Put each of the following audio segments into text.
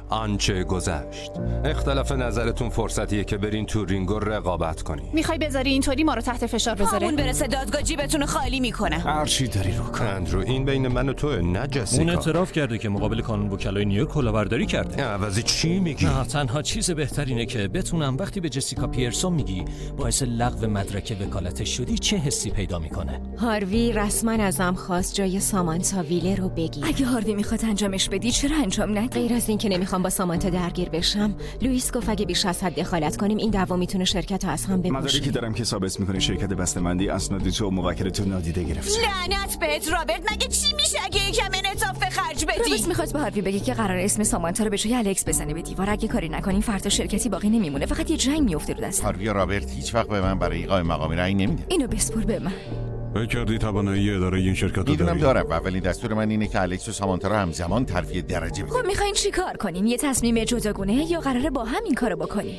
آنچه گذشت. اختلاف نظرتون فرصتیه که برین تو رینگ و رقابت کنین. میخوای بذاری اینطوری ما رو تحت فشار بذاره؟ همون برسه دادگاه جیبتون خالی میکنه. هر چی داری رو کن. اندرو این بین من و توه، نه جسیکا. اون اعتراف کرده که مقابل قانون وکلای نیویورک کلاهبرداری کرده. عوضی چی میگی؟ نه، تنها چیز بهترینه که بتونم وقتی به جسیکا پیرسون میگی باعث لغو مدرک وکالتش شدی چه حسی پیدا میکنه. هاروی رسما ازم خواست جای سامانتا ویلر رو بگی. اگه هاروی میخواد انجامش بدی چرا انجام ندی؟ غیر از این که نمیخوام با سامانتا درگیر بشم، لوئیس گفت اگه بیش از حد دخالت کنیم این دعوا میتونه شرکت رو از هم بپوشه. مدارکی دارم که ثابت میکنه شرکت بسته‌بندی اسناد تو و موکل تو نادیده گرفت. لعنت بهت رابرت، مگه چی میشه اگه یکم انعطاف خرج بدی؟ رابرت میخواد به هاروی بگه که قرار اسم سامانتا رو به جای الکس بزنه به دیوار. اگه کاری نکنین فردا شرکتی باقی نمیمونه، فقط یه جنگ میفته رو دست. هاروی رابرت هیچ وقت به من برای قائم مقام رأی نمیده. اینو بسپر به من. فکر کردی توانایی اداره این شرکت رو داری؟ میدونم دارم و اولین دستور من اینه که الکس و سامانتا رو همزمان ترفیع درجه بدم. خب میخواین چی کار کنین؟ یه تصمیم جداگونه یا قراره با هم این کارو بکنین؟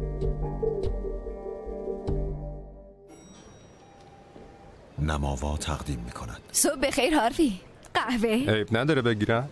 نماوا تقدیم میکند. صبح بخیر هاروی. قهوه؟ عیب نداره بگیرم؟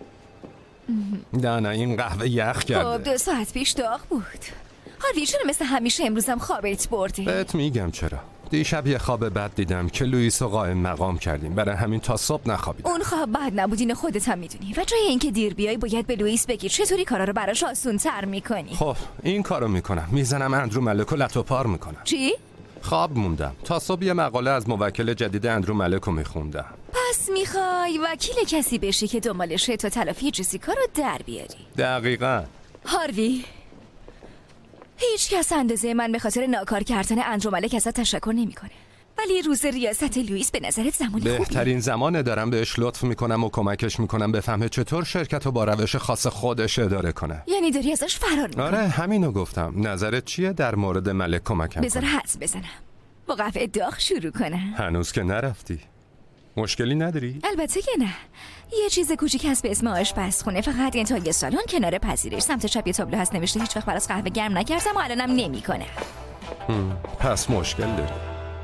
نه این قهوه یخ کرده. خب 2 ساعت پیش داغ بود. هاروی چرا مثل همیشه امروزم خوابت برده؟ بهت میگم چرا. دیشب یه خواب بد دیدم که لوئیس رو قائم مقام کردیم، برای همین تا صبح نخوابیدم. اون خواب بد نبود، اینو خودت هم میدونی. و جای اینکه دیر بیای باید به لوئیس بگی چطوری کارا رو براش آسون‌تر میکنی. خب این کارو میکنم، میزنم اندرو ملک رو لتو پار میکنم. چی؟ خواب موندم تا صبح یه مقاله از موکل جدید اندرو ملک رو میخوندم. پس میخوای وکیل کسی بشی که دنبالشه تا تلافی جسیکا رو در بیاری. دقیقاً. هاروی، هیچ کس اندازه من به خاطر ناکار کردن اندرو ملک ازت تشکر نمیکنه. ولی روز ریاست لوئیس به نظرت زمانی خوبیه؟ بهترین زمانه، دارم بهش لطف میکنم و کمکش میکنم بفهمه چطور شرکت رو با روش خاص خودش اداره کنه. یعنی داری ازش فرار میکنی؟ آره همینو گفتم. نظرت چیه در مورد ملک کمکم بذار کنه؟ حدس بزنم. با قهوه داغ شروع کنم. هنوز که نرفتی. مشکلی نداری؟ البته که نه. یه چیز کوچیک هست به اسم آشپزخونه، فقط این تا یه سالن کنار پذیرش سمت چپ یه تابلو هست نوشته هیچ وقت براس قهوه گرم نکردم و الانم نمیکنه. پس مشکل داری.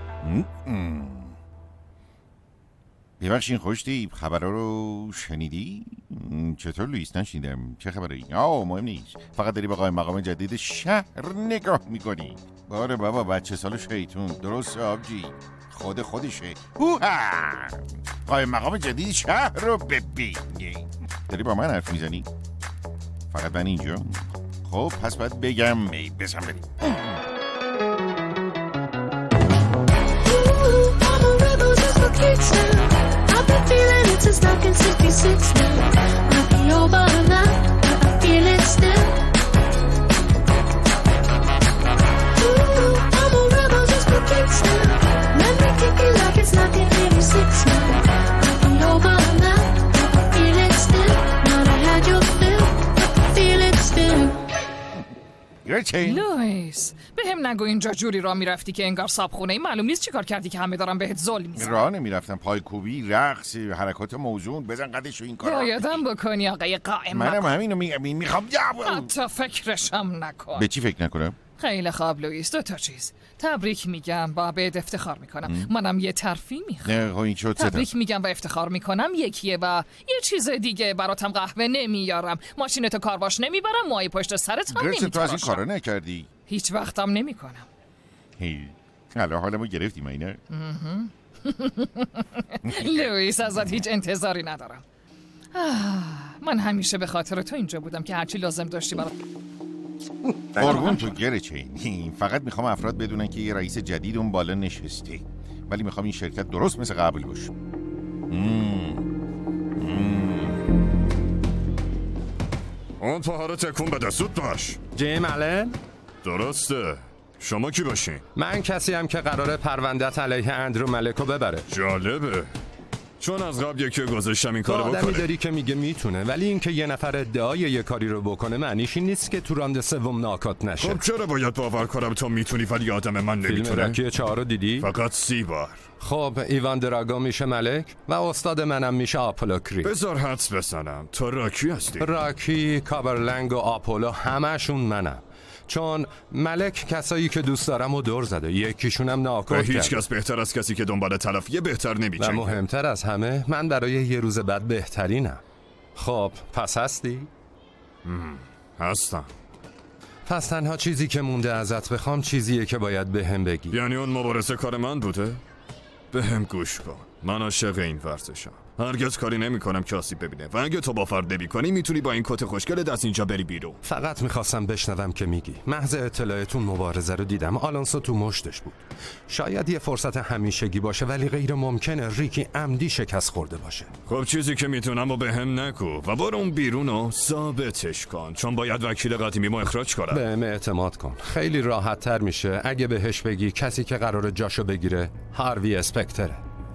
ببخشید خوشتی خبرها رو شنیدی؟ چطور لوئیس؟ نشنیدم. چه خبری؟ مهم نیست، فقط داری به قائم مقام جدید شهر نگاه میکنی. باره بابا بچه سال شیطون. درست آبجی خودشه. قائم مقام جدید شهر رو ببین. داری با من حرف میزنی؟ فقط من اینجا؟ خب پس باید بگم بزن بریم. I've been feeling it since 1966 now. Might be over now, but I feel it still. Ooh, I'm a rebel just for kicks now. Memory kicking like it's 1986 now. Might be over now, but I feel it still. Not I had your fill, but I feel it still. لوئیس بهم نگو اینجا جوری راه میرفتی که انگار صابخونه ای، معلوم نیست چیکار کردی که همه دارن بهت ظلم میزنن. راه نمیرفتم، پایکوبی، رقص، حرکات موزون، بزن قدش و این کارا. بایدم بکنی آقای قائم منم مقام. همینو میخوام. حتی فکرشم نکن. به چی فکر نکنم؟ خیلی خوب لوئیس، 2 تا چیز. تبریک میگم و بهت افتخار میکنم. منم یه ترفی میخوام. نه این شد. تبریک میگم و افتخار میکنم یکیه و یه چیز دیگه براتم قهوه نمیارم، ماشینتو کارواش نمیبرم، موهای پشت سرت هم نمیتراشم. تو از این کارا نمیتراشم. نکردی؟ هیچ وقتم نمیکنم. حالا حالمو گرفتی مینه. لوئیس ازت هیچ انتظاری ندارم. من همیشه به خاطر تو اینجا بودم که هرچی لازم داشتی برات. قربون تو گره چین. فقط میخوام افراد بدونن که یه رئیس جدید اون بالا نشسته، ولی میخوام این شرکت درست مثل قبل باشه. اون پاها رو تکون بده، زود باش. جیم آلن؟ درسته. شما کی باشین؟ من کسی هم که قراره پرونده‌ت علیه اندرو ملک رو ببره. جالبه، چون از قبل یکی گذاشتم این کارو بکنه. آدمی داری که میگه میتونه، ولی اینکه یه نفر ادعای یه کاری رو بکنه معنیش این نیست که تو راند سوم ناکات نشه. خب چرا باید باور کنم تو میتونی ولی آدم من نمیتونه؟ فیلم راکی 4 رو دیدی؟ فقط 30 بار. خب ایوان دراگو میشه ملک و استاد منم میشه آپولو کرید. بذار حدس بزنم، تو راکی هستی؟ راکی، کابرلنگ و آپولو همشون منم. چون ملک کسایی که دوست دارم و دور زده، یکیشونم ناکات کرد. هیچ کس بهتر از کسی که دنبال تلافی بهتر نمی‌جنگه. و مهمتر از همه من برای یه روز بعد بهترینم. خب پس هستی؟ هستم. پس تنها چیزی که مونده ازت بخوام چیزیه که باید بهم بگی. یعنی اون مبارزه کار من بوده؟ بهم گوش کن. من عاشق این ورزشم. هرگز کاری نمی‌کنم که آسیب ببینه و اگه تو با فرد نمی‌کنی میتونی با این کت خوشگل دست اینجا بری بیرون. فقط میخواستم بشنوم که میگی. محض اطلاعتون مبارزه رو دیدم. آلونسو تو مشتش بود. شاید یه فرصت همیشگی باشه ولی غیر ممکنه ریکی عمدی شکست خورده باشه. خب چیزی که میتونم و بهم نگو و برو اون بیرون و ثابتش کن، چون باید وکیل قدیمی ما اخراج کنم. بهم اعتماد کن. خیلی راحت تر میشه اگه بهش بگی کسی که قراره جاشو بگیره هاروی اسپکتره.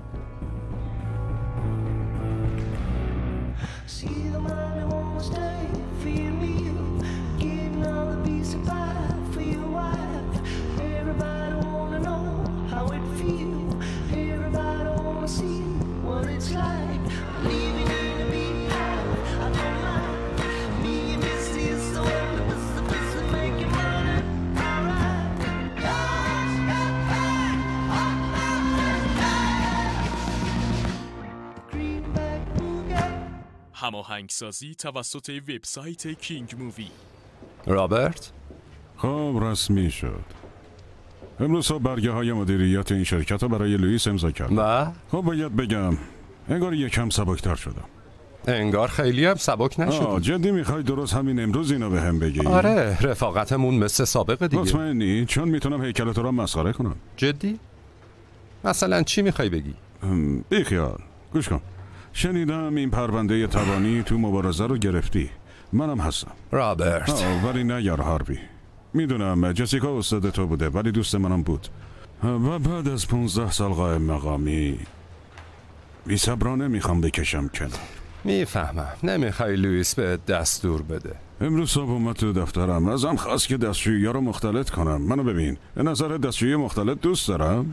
هماهنگسازی توسط وبسایت کینگ مووی. رابرت؟ خب رسمی شد. امروز صبح برگه های مدیریت این شرکت رو برای لوئیس امضا کردم. و؟ خب باید بگم انگار یکم سبکتر شدم. انگار خیلی هم سبک نشد. جدی میخوای درست همین امروز اینو به هم بگی؟ آره رفاقتمون مثل سابق دیگه. مطمئنی؟ چون میتونم هیکل تو رو مسخره کنم. جدی؟ مثلا چی میخوای بگی؟ بیخیال گوش کن. شنیدم این پرونده توانی تو مبارزه رو گرفتی. منم هستم. رابرت. ولی نه یار هاروی. میدونم جسیکا استاد تو بوده ولی دوست منم بود و بعد از 15 سال قائم مقامی بی‌صبرانه میخوام بکشم کنار. میفهمم. نمیخوای لوئیس به دستور بده. امروز صبح اومد تو دفترم ازم خواست که دستشویی‌ها رو مختلط کنم. منو ببین به نظر دستشویی مختلط دوست دارم؟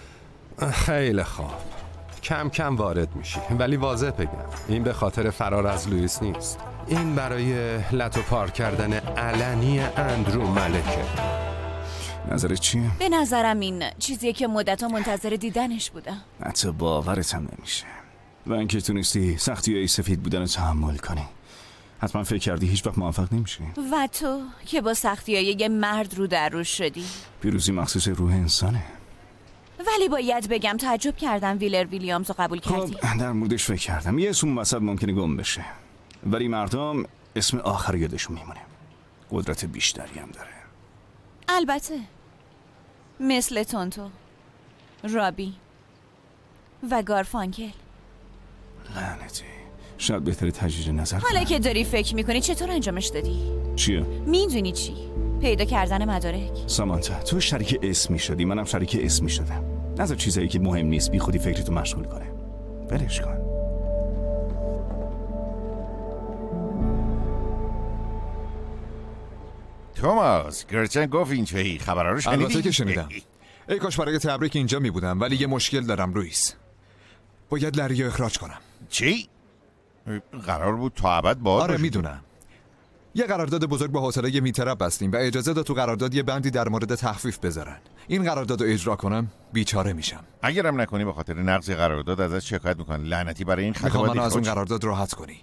خیلی خوب. کم کم وارد میشی ولی واضح بگم این به خاطر فرار از لوئیس نیست. این برای لتو پار کردن علنی اندرو ملکه. نظرت چیه؟ به نظرم این چیزیه که مدت‌ها منتظر دیدنش بودم. حتی باورت هم نمیشه. و اینکه تونستی سختی‌های سفید بودن رو تحمل کنی. حتما فکر کردی هیچ وقت موفق نمیشی. و تو که با سختی‌های یه مرد رو در رو شدی. پیروزی مخصوص روح انسانه. ولی باید بگم تعجب کردم ویلیامز رو قبول کردی. خب در موردش فکر کردم. یه اسم وسط ممکنه گم بشه ولی مردم اسم آخر یادشون میمونه. قدرت بیشتری هم داره. البته مثل تونتو، رابی و گارفانکل. لعنتی. شاید بهتره تجدید نظر حالا که داری فکر میکنی چطور انجامش دادی؟ چیه؟ میدونی چی؟ پیدا کردن مدارک. سامانتا تو شریک اسمی شدی، منم شریک اسمی شدم. نذار چیزایی که مهم نیست بی خودی فکرتو مشغول کنه. ولش کن. توماس گرچن گفت این چهی خبرها رو شنیدی؟ البته که شنیدم. ای کاش برای تبریک اینجا می بودم ولی یه مشکل دارم لوئیس. باید لری رو اخراج کنم. چی؟ قرار بود تا ابد باهات آره میدونم. یه قرارداد بزرگ با حوصله میتراب بستیم و اجازه داد تو قرارداد یه بندی در مورد تخفیف بذارن. این قرارداد رو اجرا کنم بیچاره میشم. اگرم نکنی به خاطر نقض قرارداد ازش شکایت میکنن. لعنتی برای این خطا میخوام منو از اون قرارداد راحت کنی.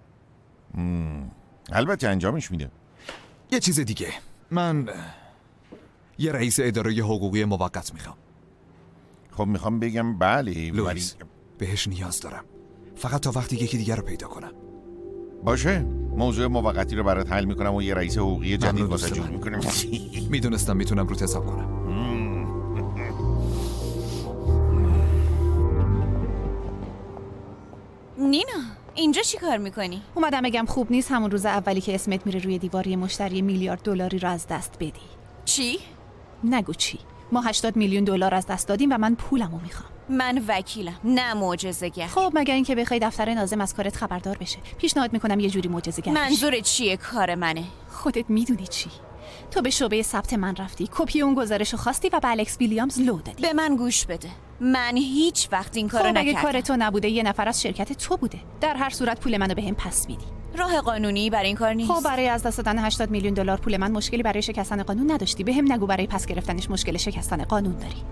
البته انجامش میده. یه چیز دیگه. من یه رئیس اداره حقوقی موقت میخوام. خب میخوام بگم بله لوئیس بهش نیاز دارم. فقط تا وقتی یکی دیگر رو پیدا کنم. باشه موضوع موقتی رو برات حل میکنم و یه رئیس حقوقی جدید واسه جور میکنم. میدونستم میتونم روت حساب کنم. نینا اینجا چی کار میکنی؟ اومدم بگم خوب نیست همون روز اولی که اسمت میره روی دیوار یه مشتری $1 میلیارد رو از دست بدی. چی؟ نگو چی. ما $80 میلیون از دست دادیم و من پولمو میخوام. من وکیلم نه معجزه‌گر. خب مگر اینکه بخوای دفتر ناظم از کارت خبردار بشه. پیشنهاد میکنم یه جوری معجزه‌گر بشی. منظورت چیه؟ کار منه. خودت میدونی چی. تو به شعبه ثبت من رفتی، کپی اون گزارشو خواستی و به الکس ویلیامز لو دادی. به من گوش بده. من هیچ وقت این کارو نکردم. اگه کار تو نبوده یه نفر از شرکت تو بوده. در هر صورت پول منو بهم پس میدی. راه قانونی برای این کار نیست. خب برای از دست دادن $80 میلیون پول من مشکلی برای شکستن قانون نداشتی. بهم نگو برای پس گرفتنش مشکل شکستن قانون داری.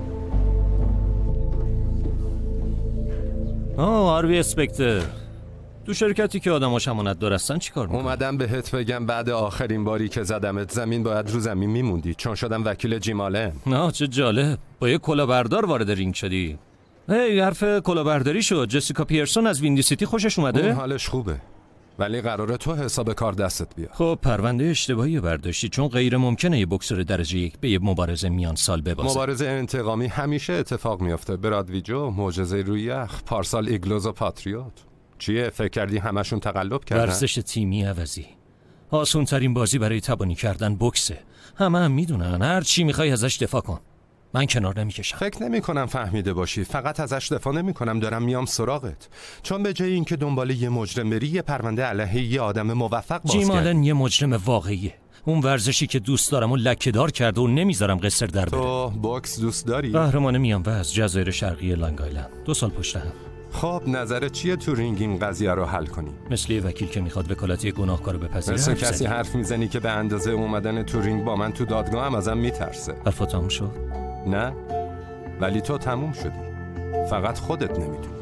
هاروی اسپکتر تو شرکتی که آدماش امانتدار هستن چیکار می‌کنی؟ اومدم بهت بگم بعد آخرین باری که زدمت زمین باید رو زمین میموندی، چون شدم وکیل جیمالن. نه چه جالب، با یه کلاهبردار وارد رینگ شدی. حرف کلاهبرداری شد. جسیکا پیرسون از ویندی سیتی خوشش اومده؟ اون حالش خوبه، ولی قراره تو حساب کار دستت بیاد. خب پرونده اشتباهی برداشتی، چون غیر ممکنه یه بوکسور درجه 1 به یه مبارزه میان سال ببازه. مبارزه انتقامی همیشه اتفاق میافته. برادویجو، معجزه روی یخ، پارسال ایگلوز و پاتریوت. چیه فکر کردی همشون تقلب کردن؟ ورزش تیمی عوضی. آسون ترین بازی برای تبانی کردن بوکسه. همه میدونن، هر چی میخوای ازش دفاع کن. من کنار نمیکشم. فکر نمی کنم فهمیده باشی. فقط ازش دفاع نمی کنم، دارم میام سراغت. چون به جای اینکه دنبال یه مجرم بری، یه پرونده علیه یه آدم موفق باز کردی. جیمالن یه مجرم واقعیه. اون ورزشی که دوست دارم و لکه‌دار کرده و نمیذارم قصر در بره. تو بوکس دوست داری؟ قهرمان میان و از جزایر شرقی لانگ آیلند 2 سال پشت هم. خب نظرت چیه تو رینگ این قضیه رو حل کنی؟ مثل یه وکیل که میخواد وکالتی گناهکارو بپذیره. مثل کسی حرف میزنی که به اندازه اومدن تو رینگ با من تو دادگاه هم ازم میترسه. حرفا تموم شد؟ نه، ولی تو تموم شدی. فقط خودت نمیدونی.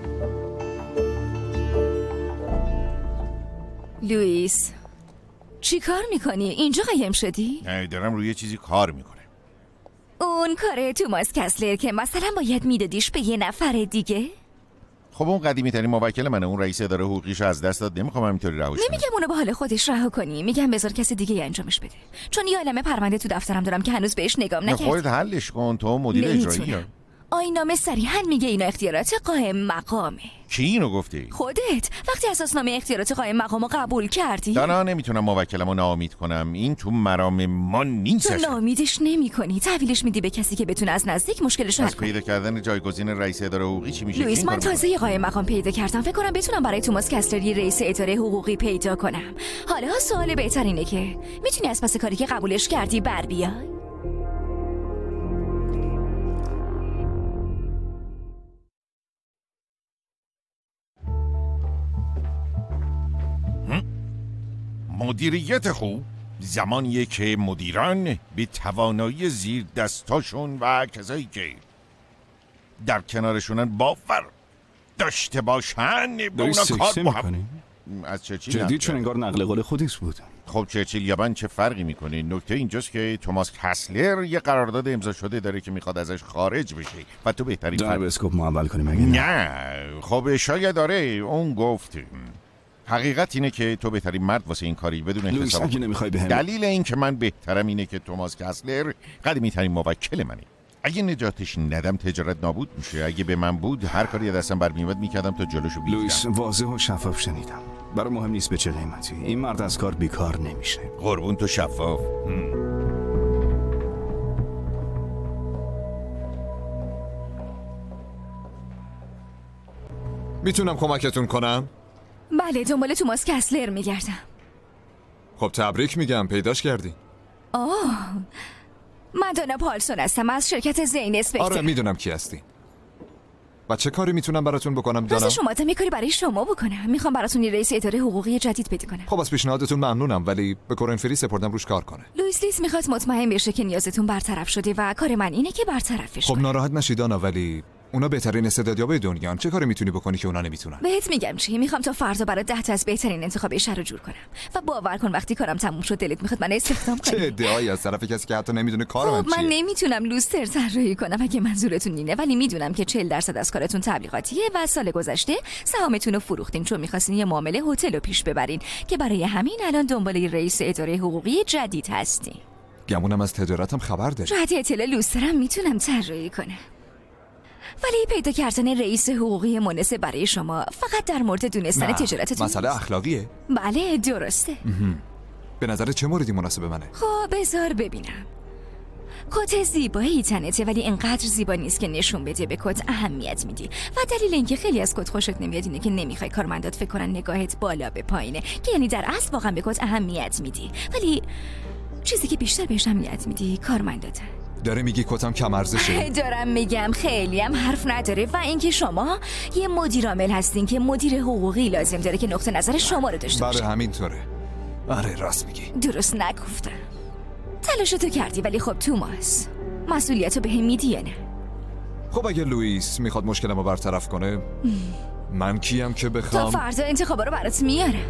لوئیس چی کار میکنی؟ اینجا قایم شدی؟ نه، دارم روی چیزی کار میکنم. اون کار توماس کسلر که مثلا باید میدادیش به یه نفر دیگه؟ خب اون قدیمی ترین موکل منه. اون رئیس اداره حقوقیشو از دست داد. نمیخوام همینطوری رهاش کنم. نمیگم اونو به حال خودش رها کنی، میگم بذار کسی دیگه انجامش بده. چون یه عالمه پرونده تو دفترم دارم که هنوز بهش نگام نکردم. خودت حلش کن، تو مدیر اجرایی. آیین‌نامه صریحاً میگه اینا اختیارات قائم مقامه. کی اینو گفتی؟ خودت. وقتی اساسنامه اختیارات قائم مقامو قبول کردی. نه نمیتونم موکلمو ناامید کنم. این تو مرام ما نیست. تو ناامیدش نمی‌کنی، تحویلش میدی به کسی که بتونه از نزدیک مشکلشو حل کنه. پیدا کردن جایگزین رئیس اداره حقوقی چی میشه؟ لوئیس، من تازه قائم مقام پیدا کردم. فکر کنم بتونم برای توماس کسلری رئیس اداره حقوقی پیدا کنم. حالا سوال بهتر اینه که میتونی از پس کاری که قبولش کردی بر بیای؟ مدیریت خوب زمانیه که مدیران به توانایی زیر دستاشون و کسایی که در کنارشونن باور داشته باشن به اونا کار میکنی؟ از چرچیل جدید چون انگار نقل قول خودیست بود. خب چرچیل یابن چه فرقی میکنه؟ نکته اینجاست که توماس کسلر یه قرارداد امضا شده داره که میخواد ازش خارج بشه و تو بهترین جناب اسکوپ معول کنی مگه نه؟ خب شاید داره. اون گفت حقیقت اینه که تو بهترین مرد واسه این کاری بدون حساب. دلیل این که من بهترم اینه که توماس کسلر قدیمی ترین موکل منه. اگه نجاتش ندم تجارت نابود میشه. اگه به من بود هر کاری دستم برمیومد میکردم تا جلوشو بگیرم. لوئیس، واضح و شفاف شنیدم. برای مهم نیست به چه قیمتی. این مرد از کار بیکار نمیشه. قربون تو شفاف. میتونم کمکتون کنم؟ بله، دنبال توماس کسلر میگردم. خب تبریک میگم، پیداش کردی. من دانا پالسون هستم از شرکت زین اسپکتر. آره میدونم کی هستی. و چه کاری میتونم براتون بکنم دانا؟ راستش اومدم یه کاری برای شما بکنم. میخوام براتون یه رئیس اداره حقوقی جدید پیدا کنم. خب از پیشنهادتون ممنونم، ولی به کورن فری سپردم روش کار کنه. لوئیس لیس میخواد مطمئن بشه که نیازتون برطرف شده و کار من اینه که برطرفش خب کنم. ناراحت نشید دانا، ولی اونا بهترین استعدادیابای دنیان. چه کاری میتونی بکنی که اونا نمیتونن؟ بهت میگم چی، میخوام تا فردا برات 10 تا از بهترین انتخاب شهر رو جور کنم و باور کن وقتی کارم تموم شد دلت میخواد من استخدام کنی. چه ادعایی از طرف کسی که حتی نمیدونه کار من چیه؟ من نمیتونم لوستر طراحی کنم اگه منظورتون اینه، ولی میدونم که 40% از کارتون تبلیغاتیه و سال گذشته سهامتون رو فروختین چون میخواستین یه معامله هتل رو پیش ببرین که برای همین الان دنبال رئیس اداره حقوقی جدید هستین. گمونم از تجارتم خبر داری. جهت اطلاع لوسترم میتونم طراحی کنم. ولی پیدا کردن رئیس حقوقی مناسب برای شما فقط در مورد دونستن تجارتتون مسئله اخلاقیه؟ بله درسته. به نظر چه موردی مناسب منه؟ خب بذار ببینم. کت زیبایی تنته ولی اینقدر زیبا نیست که نشون بده به کت اهمیت میدی و دلیل اینکه خیلی از کت خوشت نمیاد اینه که نمیخوای کارمندات فکر کنن نگاهت بالا به پایینه، که یعنی در اصل واقعا به کت اهمیت میدی ولی چیزی که بیشتر بهش اهمیت میدی کارمنداته. داره میگی کتم کم ارزشه؟ دارم میگم خیلی هم حرف نداره و اینکه شما یه مدیر عامل هستین که مدیر حقوقی لازم داره که نقطه نظر شما رو داشته باشه. بله همینطوره. آره راست میگی. درست نگفتم. تلاشتو کردی ولی خب توماس مسئولیتو به هم میدی یا نه؟ خب اگه لوئیس میخواد مشکلمو برطرف کنه من کیم که تا بخوام؟ فردا انتخابا رو برات میارم.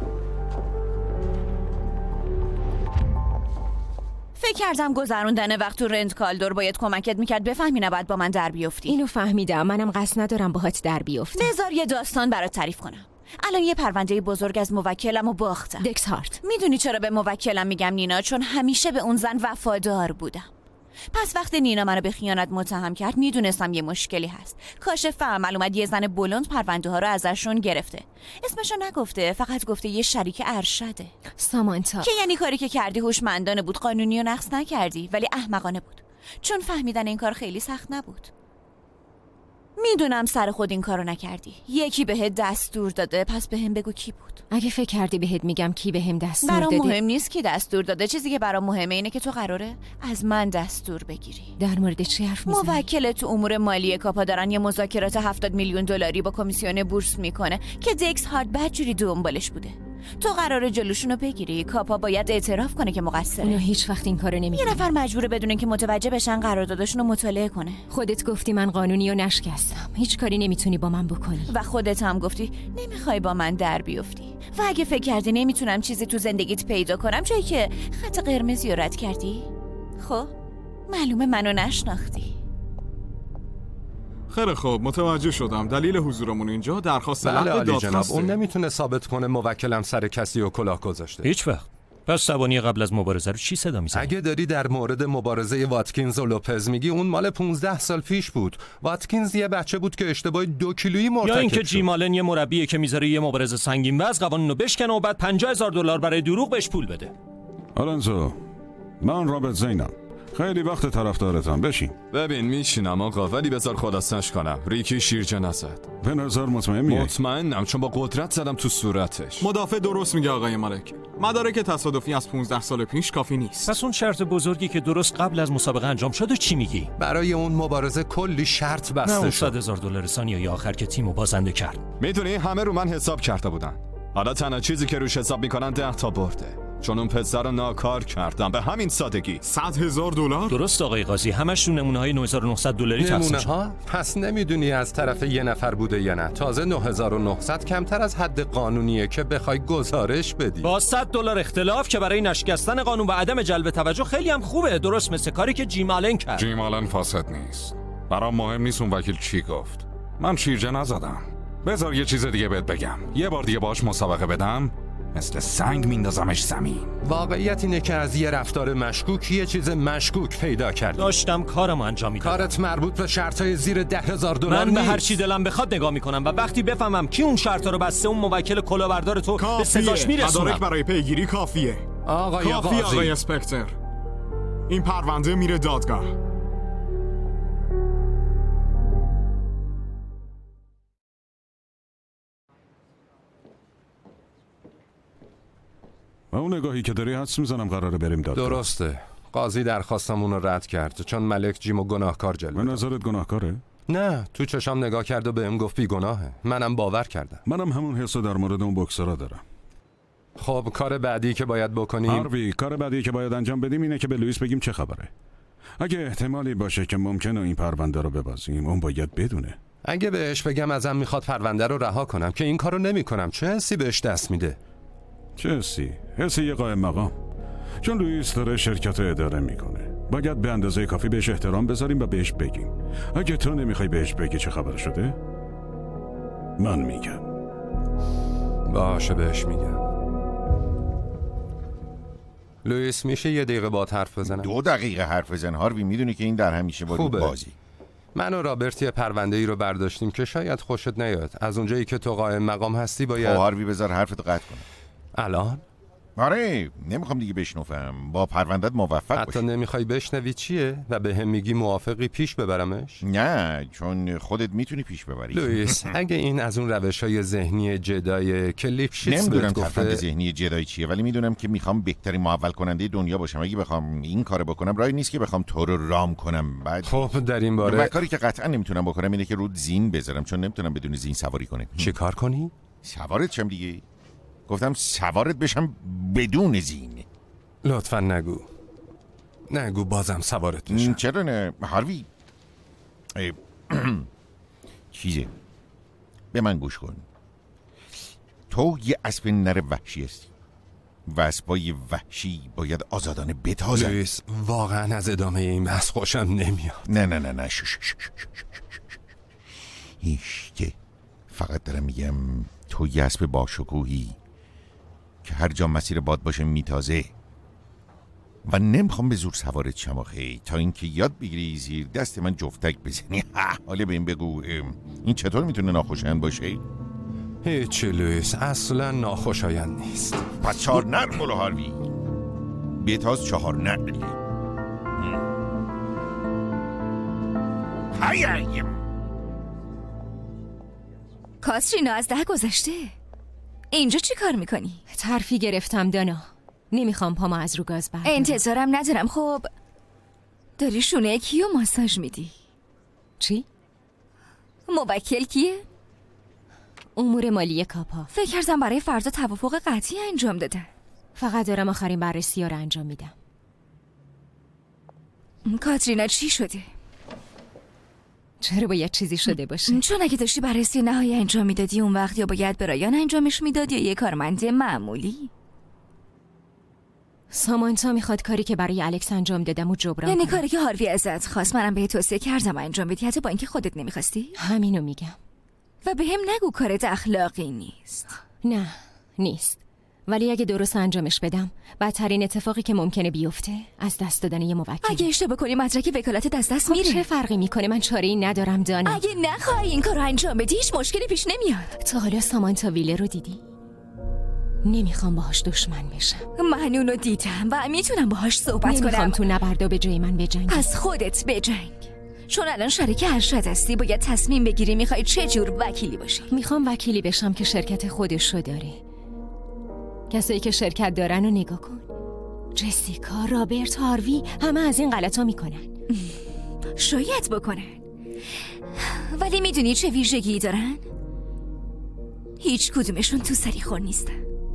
فکر کردم گذروندن وقت تو رنت کالدور باید کمکت میکرد بفهمی نباید با من در بیفتی. اینو فهمیدم، منم قصد ندارم باهات در بیفتم. بذار یه داستان برات تعریف کنم. الان یه پرونده بزرگ از موکلم رو باختم. دکس هارت. میدونی چرا به موکلم میگم نینا؟ چون همیشه به اون زن وفادار بودم. پس وقتی نینا منو به خیانت متهم کرد میدونستم یه مشکلی هست. کاشف عمل اومد یه زن بلوند پرونده ها رو ازشون گرفته. اسمشو نگفته، فقط گفته یه شریک ارشده. سامانتا. که یعنی کاری که کردی هوشمندانه بود، قانونی و نقض نکردی، ولی احمقانه بود. چون فهمیدن این کار خیلی سخت نبود. میدونم سر خود این کارو نکردی. یکی بهت دستور داده، پس بهم بگو کی بود. اگه فکر کردی بهت میگم کی بهم دستور داده. داده. مهم نیست کی دستور داده. چیزی که برام مهمه اینه که تو قراره از من دستور بگیری. در مورد چی حرف میزنی؟ موکل تو امور مالی کاپا دارن یه مذاکرات 70 میلیون دلاری با کمیسیون بورس میکنه که دکس هارت بدجوری دنبالش بوده. تو قراره جلوشونو بگیری. کاپا باید اعتراف کنه که مقصره. اونو هیچ وقت این کارو نمیکنه. یه نفر مجبوره بدونه که متوجه بشن قراردادشونو مطالعه کنه. خودت گفتی من قانونی و نشکستم. هیچ کاری نمیتونی با من بکنی. و خودت هم گفتی نمیخوای با من در بیفتی. و اگه فکر کردی نمیتونم چیزی تو زندگیت پیدا کنم جایی که خط قرمزی رو رد کردی، خب معلومه منو نشناختی. خیلی خوب، متوجه شدم. دلیل حضورمون اینجا درخواست لغو دادخواسته. اون نمیتونه ثابت کنه موکلم سر کسی و کلاه گذاشته. هیچ وقت. پس تبانی قبل از مبارزه رو چی صدا میزنی؟ اگه داری در مورد مبارزه واتکینز و لوپز میگی، اون مال 15 سال پیش بود. واتکینز یه بچه بود که اشتباه 2 کیلویی مرتکب شد. یا اینکه جیم آلن یه مربیه که میذاره یه مبارزه سنگین وزن قوانینو رو بشکنه و بعد $50,000 برای دروغ بهش پول بده. آلونزو، من رابرت زینم. خیلی وقت طرفدارتم. بشین. ببین میشینم آقا، ولی بذار خلاصش کنم. ریکی شیرجه نزد. به نظر مطمئنی؟ مطمئنم، چون با قدرت زدم تو صورتش. مدافع درست میگه آقای ملک. مدارک تصادفی از 15 سال پیش کافی نیست. پس اون شرط بزرگی که درست قبل از مسابقه انجام شد و چی میگی؟ برای اون مبارزه کلی شرط بسته شد. $100,000 ثانیه آخر که تیمو بازنده کرد. میدونی همه رو من حساب کرده بودن. حالا تنها چیزی که روش حساب میکنن 10 تا برده. چون اون پسر رو ناکار کردم به همین سادگی. $100,000؟ درست آقای قاضی، همش تو نمونه‌های $9,900 تقسیم شد. نمونه‌ها؟ پس نمیدونی از طرف یه نفر بوده یا نه. تازه 9,900 کمتر از حد قانونیه که بخوای گزارش بدی. با $100 اختلاف که برای نشکستن قانون و عدم جلب توجه خیلی هم خوبه. درست مثل کاری که جیم آلن کرد. جیم آلن فاسد نیست. برام مهم نیست اون وکیل چی گفت. من شیرجه نزدم. بذار یه چیز دیگه بهت بگم. یه بار دیگه باهاش مسابقه بدم، مثل سنگ میندازمش زمین. واقعیت اینه که از یه رفتار مشکوک یه چیز مشکوک پیدا کردی. داشتم کارمو انجام میدادم. کارت مربوط به شرطای زیر $10,000 من به هر چی دلم بخواد نگاه میکنم و وقتی بفهمم کی اون شرطا رو بسته، اون موکل کلاهبردار تو به سزاش میرسونم. مدارک برای پیگیری کافیه. آقای کافیه آقای اسپکتر. این پرونده میره دادگاه. و اون نگاهی که داری حدس میزنم قراره بریم دادگاه. درسته. قاضی درخواستمون رو رد کرد چون ملک جیمو گناهکار جلوه داد. به نظرت گناهکاره؟ نه، تو چشام نگاه کرد و بهم گفت بیگناهه. منم باور کردم. منم همون حسو در مورد اون بوکسرا دارم. خب کار بعدی که باید بکنیم، هاروی، کار بعدی که باید انجام بدیم اینه که به لوئیس بگیم چه خبره. اگه احتمالی باشه که ممکنه این پرونده رو ببازیم، اون باید بدونه. اگه بهش بگم ازم میخواد پرونده رو رها کنم که این کارو نمیکنم، چه حسی بهش دست میده؟ چه حسی؟ حسی یه قائم مقام. چون لوئیس داره شرکت رو اداره میکنه. باید به اندازه کافی بهش احترام بذاریم و بهش بگیم. اگه تو نمیخوای بهش بگی چه خبر شده، من میگم. باشه، بهش میگم. لوئیس میشه یه دقیقه باهات حرف بزنم؟ 2 دقیقه حرف بزن هاروی، میدونی که این در همیشه با بازی. من و رابرت یه پرونده ای رو برداشتیم که شاید خوشت نیاد. از اونجایی که تو قائم مقام هستی باید هاروی بذار حرفتو قطع کنم. الان؟ آره، نمیخوام دیگه بشنوم. با پروندت موفق حتی باشی. نمیخوای بشنوی چیه و به هم میگی موافقی پیش ببرمش؟ نه، چون خودت میتونی پیش ببری. لوئیس، اگه این از اون روش‌های ذهنی جدای کلیپشیتس نمیدونم گفته، پرونده ذهنی جدای چیه، ولی میدونم که میخوام بهترین محول کننده دنیا باشم. اگه بخوام این کارو بکنم، راهی نیست که بخوام تو رو رام کنم. بعد خب در این باره کاری که قطعا نمیتونم بکنم اینه که رود زین بذارم، چون نمیتونم بدون زین سواری کنم. چی کار کنی؟ سوارت شم دیگه. گفتم سوارت بشم بدون زین. لطفا نگو بازم سوارت بشم. چرا نه هاروی؟ چیزه به من گوش کن. تو یه اسب نر وحشی هستی و اسبای وحشی باید آزادانه بتازن. لوئیس واقعا از ادامه این بحث خوشم نمیاد. نه هیچ، فقط دارم میگم تو یه اسب باشکوهی که هر جا مسیر باد باشه میتازه و نمیخوام به زور سوارت شماخه تا اینکه یاد بگیری زیر دست من جفتک بزنی. حالا به این بگو این چطور میتونه ناخوشایند باشه؟ هیچی لوئیس، اصلا ناخوشایند نیست. پس 4 نعل مولو هاروی بتاز 4 نعل. هی کاترینا از 10 گذشته. اینجا چی کار میکنی؟ ترفی گرفتم دانا. نمیخوام پامو از رو گاز بردارم. انتظارم ندارم. خب داری شونه کیو ماساژ میدی؟ چی؟ موکل کیه؟ امور مالی کاپا. فکر کردم برای فردا توافق قطعی انجام دادن. فقط دارم آخرین بررسی رو انجام میدم. کاترینا چی شده؟ چرا باید چیزی شده باشه؟ چون اگه داشتی بررسی نهایی انجام میدادی اون وقت یا باید برایان انجامش میداد یا یه کارمند معمولی. سامانتا میخواد کاری که برای الکس انجام دادم و جبران یعنی کنم. کاری که هاروی ازت خواست منم به توصیه کردم انجام بدی حتی با اینکه خودت نمیخواستی؟ همینو میگم. و به هم نگو کارت اخلاقی نیست. نه نیست، ولی اگه درست انجامش بدم بدترین اتفاقی که ممکنه بیفته از دست دادن یه موکل. اگه اشتباه کنی مدرک وکالت دست میره. چه فرقی میکنه؟ من چاره‌ای ندارم دانا. اگه نخوای این کارو انجام بدی هیچ مشکلی پیش نمیاد. تا حالا سامانتا ویلر رو دیدی؟ نمیخوام باهاش دشمن بشم. من اونو دیدم و میتونم باهاش صحبت کنم. نمیخوام تو نبردا به جای من بجنگی. پس خودت بجنگ. چون الان شریک ارشد هستی باید تصمیم بگیری میخوای چه جور وکیلی باشی. میخوام وکیلی بشم که شرکت خودشو داره. کسایی که شرکت دارن رو نگاه کن. جسیکا، رابرت، هاروی، همه از این غلطا میکنن. شاید بکنن، ولی میدونی چه ویژگی دارن؟ هیچ کدومشون تو سری خور نیستن.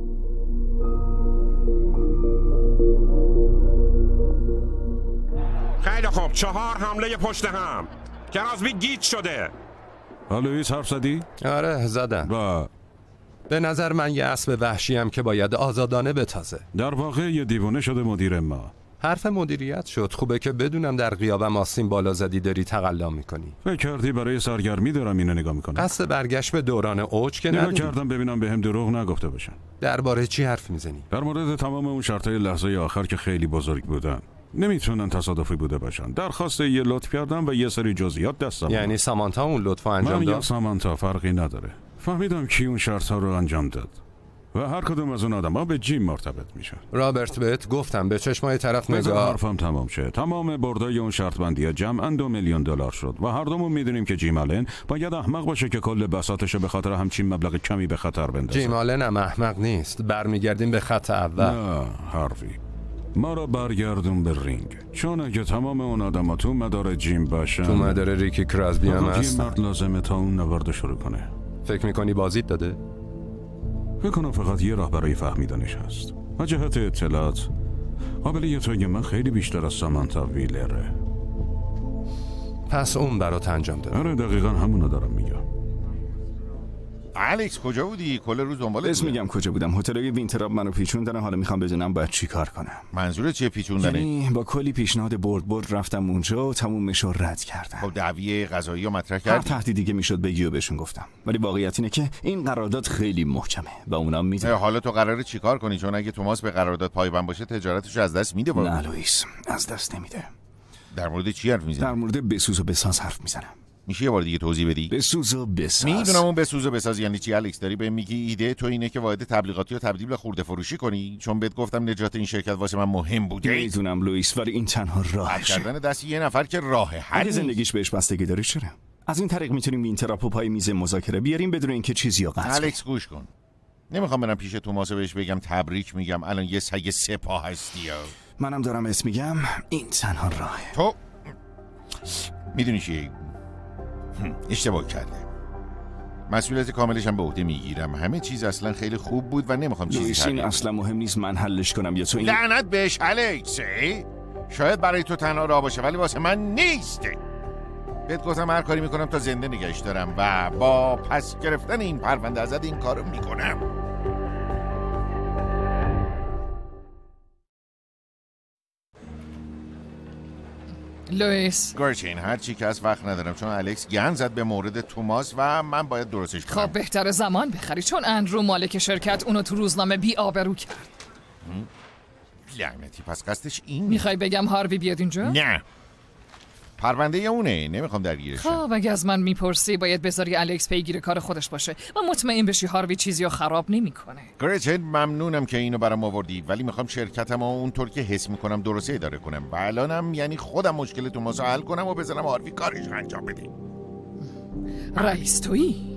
خیلی خوب، 4 حمله پشت هم. کراسبی گیج شده. لوئیس حرف زدی؟ آره زدم. و به نظر من یه اسب وحشیم که باید آزادانه بتازه. در واقع یه دیوانه شده مدیر ما. حرف مدیریت شد. خوبه که بدونم در غیابم آستین بالا زدی داری تقلا میکنی. فکر کردی برای سرگرمی دارم اینو نگاه میکنم؟ قصد برگشت به دوران اوج که نگاه نداری. کردم ببینم بهم دروغ نگفته باشن. درباره چی حرف میزنی؟ در مورد تمام اون شرطای لحظه آخر که خیلی بزرگ بودن. نمیتونن تصادفی بوده باشن. درخواست یه لطف کردم و یه سری جزئیات دستم. یعنی سامانتا اون لطفو انجام داد؟ من یا سامانتا فرقی نداره. فهمیدم کی اون شرط‌ها رو انجام داد و هر کدوم از اون آدم‌ها به جیم مرتبط میشن. رابرت بهت گفتم به چشمای طرف نگاه. حرفم تمام شه. تمام بردای اون شرط بندی‌ها جمعاً $2 میلیون شد و هر دومون میدونیم که جیم آلن باید احمق باشه که کل بساطش به خاطر همچین مبلغ کمی به خطر بندازه. جیم آلن هم احمق نیست. برمیگردیم به خط اول. نه هاروی، ما رو برگردون به رینگ. چون اگه تمام اون آدم‌ها تو مدار جیم باشن، تو مدار ریکی کراسبی هم هست. مرد لازمه تا اون نبرد شروع کنه. فکر میکنی بازیت داده؟ فکر کنم فقط یه راه برای فهمیدنش هست. و جهت اطلاعات قابلیت‌های من خیلی بیشتر از سامانتا ویلره. پس اون برات انجام داد. آره دقیقاً همونو دارم میگم. الکس کجا بودی؟ کل روز دنبالت بودم. میگم کجا بودم. هتلای وینتراب منو پیچوندن. حالا میخوام بدونم باید چی کار کنم. منظورت چیه پیچوندنه؟ یعنی با کلی پیشنهاد برد رفتم اونجا و تمومش رو رد کردم. خب دعوی قضایی رو مطرح کردی؟ هر تهدیدی که میشد بگی و بهشون گفتم. ولی واقعیت اینه که این قرارداد خیلی محکمه و اونم میدونن. حالا تو قراره چیکار کنی؟ چون اگه توماس به قرارداد پایبند باشه تجارتش از دست میده. نه لوئیس، از دست نمیده. در مورد چی حرف میزنی؟ در مورد بسوز و بساز حرف میزنم. میشه یه بار دیگه توضیح بدی؟ بسوز و بساز. میدونم اون بسوز و بساز یعنی چی الکس. داری بهم میگی ایده تو اینه که واحد تبلیغاتی رو تبدیل به خورده فروشی کنی؟ چون بهت گفتم نجات این شرکت واسه من مهم بوده. میدونم لوئیس، ولی این تنها راهشه. کردن دست یه نفر که راه حل. اگه زندگیش بهش بستگی داره چرا؟ از این طریق میتونیم وینتراپو پای میز مذاکره بیاریم بدون اینکه چیزی رو قطع. الکس گوش کن. نمیخوام برم پیش توماس بهش بگم تبریک میگم الان یه سگ سپاه هستی. منم دارم اسم میگم این تنها راهه. تو میدونی چی؟ اشتباه کرده. مسئولیت کاملش هم به عهده میگیرم. همه چیز اصلا خیلی خوب بود و نمیخوام چیزی تغییر. این اصلا مهم نیست من حلش کنم یا تو این. لعنت بهش الکس. شاید برای تو تنها راه باشه ولی واسه من نیست. بهت گفتم هر کاری میکنم تا زنده نگهش دارم و با پس گرفتن این پرونده ازت این کارو میکنم. لوئیس گرچین هر چی که از وقت ندارم چون الکس گند زد به مورد توماس و من باید درستش کنم. خب بهتره زمان بخری چون اندرو مالک شرکت اونو تو روزنامه بی آبرو کرد. لعنتی پس قصدش این. میخوای بگم هاروی بیاد اینجا؟ نه پرونده اونه، نمیخوام درگیرش شم. خب اگه از من میپرسی باید بذاری الکس پیگیر کار خودش باشه و مطمئن بشی هاروی چیزی رو خراب نمیکنه. گریچن ممنونم که اینو برام آوردی ولی میخوام شرکتم رو اونطور که حس میکنم درسته اداره کنم و الانم یعنی خودم مشکل توماسو حل کنم و بذارم هاروی کارش انجام بده. رئیس تویی؟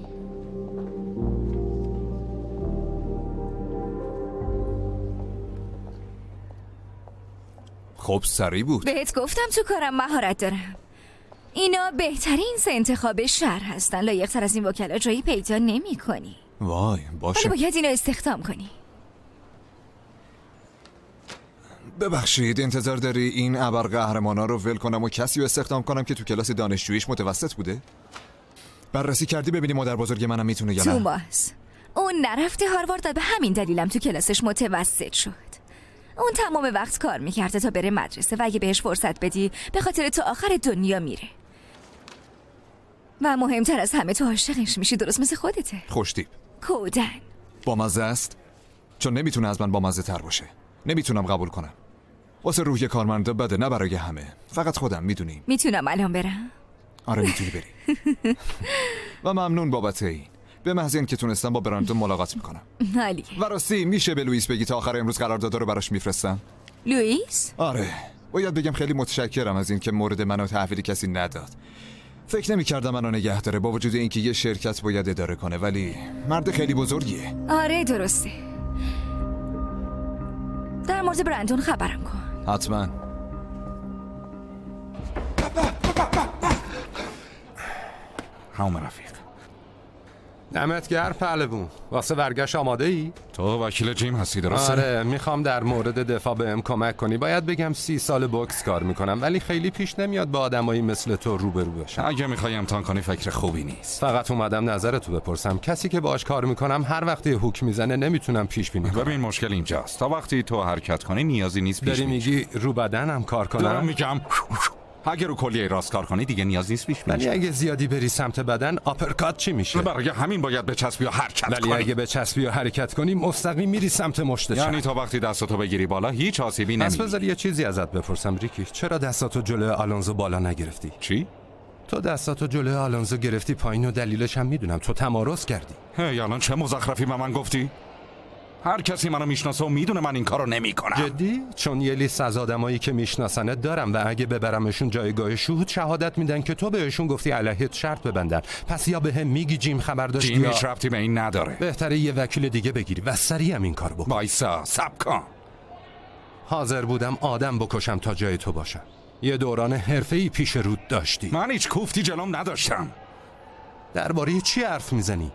خب سریع بود. بهت گفتم تو کارم مهارت دارم. اینا بهترین سه انتخاب شهر هستن. لایق‌تر از این وکلا جایی پیدا نمی‌کنی. وای باشه. ولی باید اینو استخدام کنی. ببخشید انتظار داری این ابرقهرمانا رو ول کنم و کسی رو استخدام کنم که تو کلاس دانشجوییش متوسط بوده؟ بررسی کردی ببینی مادر بزرگ منم میتونه یا نه؟ توماس اون نرفته هاروارد و به همین دلیلم تو کلاسش متوسط شد. اون تمام وقت کار میکرده تا بره مدرسه و اگه بهش فرصت بدی به خاطر تو آخر دنیا میره. و مهمتر از همه تو عاشقش میشی، درست مثل خودته. خوشتیپ کودن با مزه است؟ چون نمیتونه از من با مزه تر باشه. نمیتونم قبول کنم. واسه روح کارمندا بده، نه برای همه. فقط خودم میدونیم. میتونم الان برم؟ آره میتونی بری. و ممنون بابت این. به محض این که تونستم با برانتون ملاقات میکنم. عالیه. و راستی میشه به لوئیس بگی تا آخر امروز قرارداد رو براش میفرستم؟ لوئیس؟ آره باید بگم خیلی متشکرم از این که مورد منو تحویل کسی نداد. فکر نمی‌کردم منو نگه داره با وجود اینکه یه شرکت باید اداره کنه، ولی مرد خیلی بزرگیه. آره درسته. در مورد برندون خبرم کن. حتما. همون رفیق. دمت گرم پهلوون. واسه برگشت آماده ای؟ تو وکیل جیم هستی درسته؟ آره میخوام در مورد دفاع بهم کمک کنی. باید بگم 30 سال بوکس کار میکنم ولی خیلی پیش نمیاد با آدمایی مثل تو روبرو بشم. اگه میخوای امتحان کنی فکر خوبی نیست. فقط اومدم نظرتو بپرسم. کسی که باهاش کار میکنم هر وقت یه هوک میزنه نمیتونم پیش بینی کنم. ببین مشکل اینجاست. تا وقتی تو حرکت کنی نیازی نیست پیش داری میگی رو بدنم کار کنم؟ دارم میگم اگه رو کلیه راست کار کنی دیگه نیاز نیست پیش بینی. ولی اگه زیادی بری سمت بدن آپرکات چی میشه؟ برای همین باید بچسبی و حرکت کنی. ولی اگه بچسبی و حرکت کنی مستقیم میری سمت مشت چپ. یعنی تا وقتی دستاتو بگیری بالا هیچ آسیبی نمیبینی. پس بذار یه چیزی ازت بپرسم ریکی، چرا دستاتو جلوی آلونزو بالا نگرفتی؟ چی؟ تو دستاتو جلوی آلونزو گرفتی پایین و دلیلش هم میدونم، تو تمارض کردی. هی الان چه مزخرفی به من گفتی؟ هر کسی منو میشناسه و میدونه من این کارو نمیکنم. جدی؟ چون یه لیست از آدمایی که میشناسنت دارم و اگه ببرمشون جایگاه شهود شهادت میدن که تو بهشون گفتی علیهت شرط ببندن. پس یا بهم میگی جیم خبر داشتی جیم یا هیچ ربطی به این نداره. بهتره یه وکیل دیگه بگیری و سریع هم این کارو بکن. وایسا صبر کن. حاضر بودم آدم بکشم تا جای تو باشم. یه دوران حرفه‌ای پیش رود داشتی. من هیچ کوفتی جلوم نداشتم. درباره چی حرف میزنی؟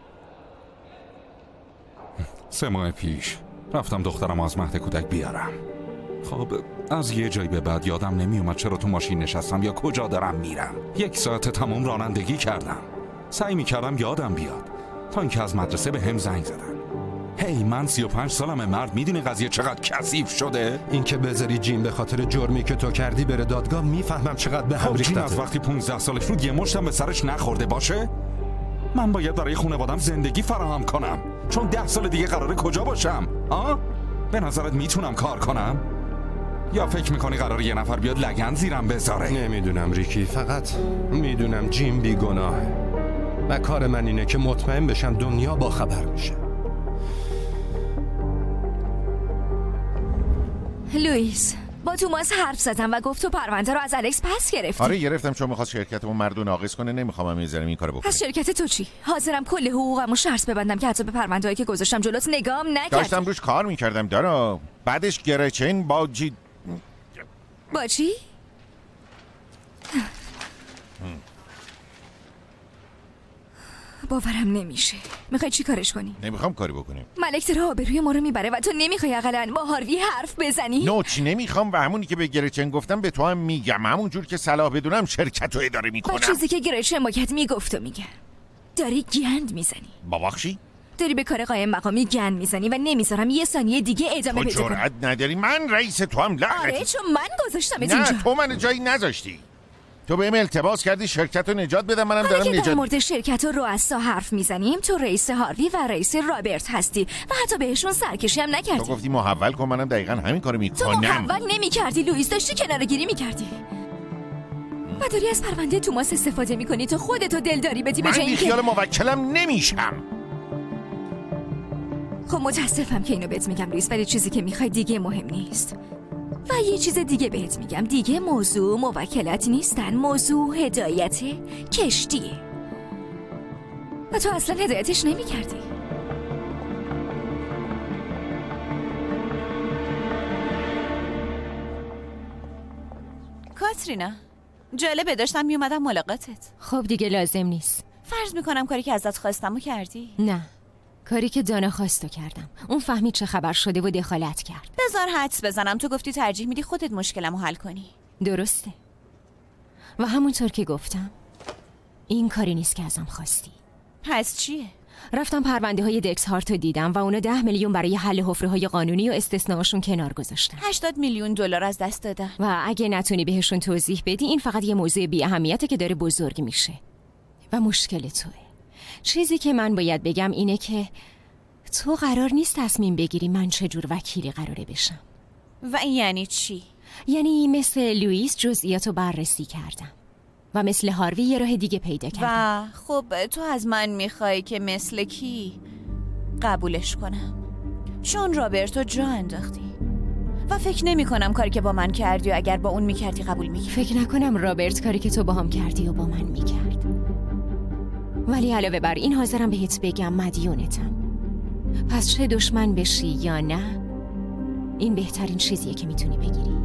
3 ماه پیش رفتم دخترم از مهد کودک بیارم. خب از یه جایی به بعد یادم نمیومد چرا تو ماشین نشستم یا کجا دارم میرم. 1 ساعت تمام رانندگی کردم. سعی میکردم یادم بیاد تا اینکه از مدرسه به هم زنگ زدن. هی من 35 سالمه مرد، میدونی قضیه چقدر کثیف شده؟ این که بذاری جیم به خاطر جرمی که تو کردی بره دادگاه میفهمم چقدر به هم ریختته. از وقتی 15 سالش بود یه مشتم به سرش نخورده باشه؟ من باید برای خانوادم زندگی فراهم کنم چون 10 سال دیگه قراره کجا باشم؟ به نظرت میتونم کار کنم؟ یا فکر میکنی قراره یه نفر بیاد لگن زیرم بذاره؟ نمیدونم ریکی، فقط میدونم جیم بیگناهه و کار من اینه که مطمئن بشم دنیا با خبر میشه. لوئیس با توماس حرف زدم و گفت تو پرونده رو از الکس پس گرفتی. آره گرفتم چون میخواست شرکتمون مردو ناقص کنه. نمیخوام میذارم این کارو بکنم. پس شرکت تو چی؟ حاضرم کل حقوقمو شرط ببندم که حتی به پرونده‌ای که گذاشتم جلوت نگام نکردی. داشتم روش کار میکردم دارا. بعدش گرچین با چی؟ باورم نمیشه. میخوای چی کارش کنی؟ نمیخوام کاری بکنیم. ملک داره آبروی ما رو میبره و تو نمیخوای اقلا با هاروی حرف بزنی؟ نوچ نمیخوام و همونی که به گرچن گفتم به تو هم میگم. همون جور که صلاح بدونم شرکت رو اداره میکنم. با چیزی که گرچن باید میگفت و میگه. داری گند میزنی. بابخشی؟ داری به کار قایم مقامی گند میزنی و نمیذارم یه ثانیه دیگه ادامه بده. تو جرأت نداری. من رئیس تو هم لعنتی. آره چون من گذاشتم اینجا. نه تو من جایی نذاشتی. تو بهم التباس کردی شرکت رو نجات بدم، منم دارم نجات. در مورد شرکت و رؤسا حرف میزنیم، تو رئیس هاروی و رئیس رابرت هستی و حتی بهشون سرکشی هم نکردی. تو گفتی محول کن، منم دقیقاً همین کارو میکنم. تو محول نمیکردی لوئیس، داشتی کناره‌گیری میکردی و داری از پرونده توماس استفاده میکنی تو خودتو دلداری بدی به جای اینکه من خیال موکلم نمیشم. خب متاسفم که اینو بهت میگم لوئیس، ولی چیزی که میخوای دیگه مهم نیست. و یه چیز دیگه بهت میگم، دیگه موضوع موکلات نیستن، موضوع هدایت کشتیه و تو اصلا هدایتش نمیکردی. کاترینا جالبه، داشتم میومدم ملاقاتت. خب دیگه لازم نیست. فرض میکنم کاری که ازت خواستم و کردی؟ نه، کاری که دانا خواستو کردم. اون فهمید چه خبر شده و دخالت کرد. بذار حدس بزنم، تو گفتی ترجیح میدی خودت مشکلمو حل کنی. درسته. و همونطور که گفتم این کاری نیست که ازم خواستی. پس چیه؟ رفتم پرونده های دکس هارتو دیدم و اونا 10 میلیون برای حل حفره های قانونی و استثناءشون کنار گذاشتن. 80 میلیون دلار از دست دادن. و اگه نتونی بهشون توضیح بدی، این فقط یه موضوع بی اهمیته که داره بزرگ میشه. و مشکل توئه. چیزی که من باید بگم اینه که تو قرار نیست تصمیم بگیری من چه جور وکیلی قراره بشم. و این یعنی چی؟ یعنی مثل لوئیس جزئیاتو بررسی کردم و مثل هاروی یه راه دیگه پیدا کردم. و خب تو از من میخوای که مثل کی قبولش کنم؟ چون رابرتو جا انداختی و فکر نمی کنم کاری که با من کردی و اگر با اون میکردی قبول میکردی. فکر نکنم رابرت کاری که تو با هم کردی و با من میکرد. ولی علاوه بر این حاضرم بهت بگم مدیونتم. پس چه دشمن بشی یا نه، این بهترین چیزیه که میتونی بگیری.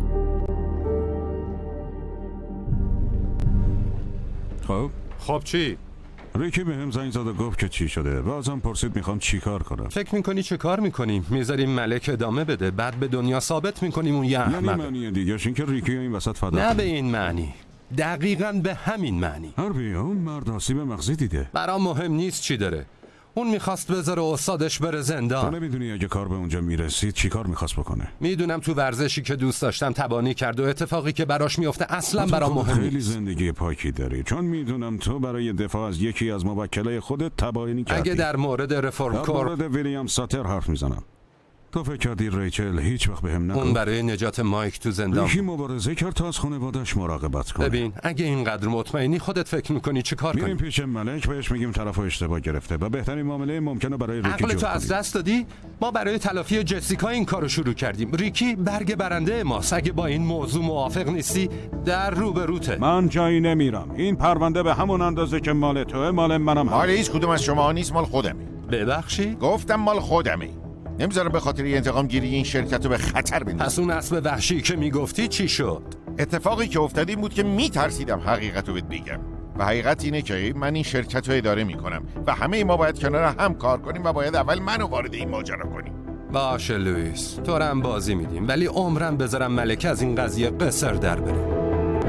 خب چی؟ ریکی بهم زنگ زد و گفت که چی شده و ازم پرسید میخوام چی کار کنم. فکر میکنی چه کار میکنیم؟ میذاریم ملک ادامه بده، بعد به دنیا ثابت میکنیم اون یه احمقه. یعنی معنی دیگه‌ش این که ریکی این وسط فدا نه به این معنی، دقیقاً به همین معنی. هاروی اون مرد آسیب مغزی دیده. برام مهم نیست چی داره. اون میخواست بذاره استادش بره زندان. تو نمیدونی اگه کار به اونجا میرسید چی کار میخواست بکنه؟ میدونم تو ورزشی که دوست داشتم تبانی کرد و اتفاقی که براش میفته اصلا برام مهم نیست. خیلی زندگی پاکی داری، چون میدونم تو برای دفاع از یکی از موکلای خودت تبانی کردی. اگه در مورد رفرم در مورد ویلیام ساتر حرف میزنم. تو فکر کردی ریچل هیچ وقت بهم نگفت؟ اون برای نجات مایک تو زندان ریکی مبارزه کرد تا از خانواده‌اش مراقبت کنه. ببین اگه اینقدر مطمئنی خودت فکر میکنی چه کار کنی؟ میریم پیش ملک بهش میگیم طرفو اشتباه گرفته و بهترین معامله ممکنه برای ریکی عقل تو از دست دادی؟ ما برای تلافی جسیکا این کارو شروع کردیم. ریکی برگ برنده ماست. اگه با این موضوع موافق نیستی در روبروته. من جایی نمیرم. این پرونده به همون اندازه که مال توئه مال منم. مال هیچ کدوم از شما نیست، مال خودمه. ببخشی؟ گفتم مال خودمه. نمیذارم به خاطر انتقام گیری این شرکت رو به خطر بندازم. پس اون اسب وحشی که میگفتی چی شد؟ اتفاقی که افتاد این بود که میترسیدم حقیقت رو بهت بگم و حقیقت اینه که من این شرکت رو اداره میکنم و همه ما باید کنار هم کار کنیم و باید اول منو وارد این ماجرا کنیم. باشه لوئیس، تو رو هم بازی میدیم ولی عمرم بذارم ملک از این قضیه قصر در بره.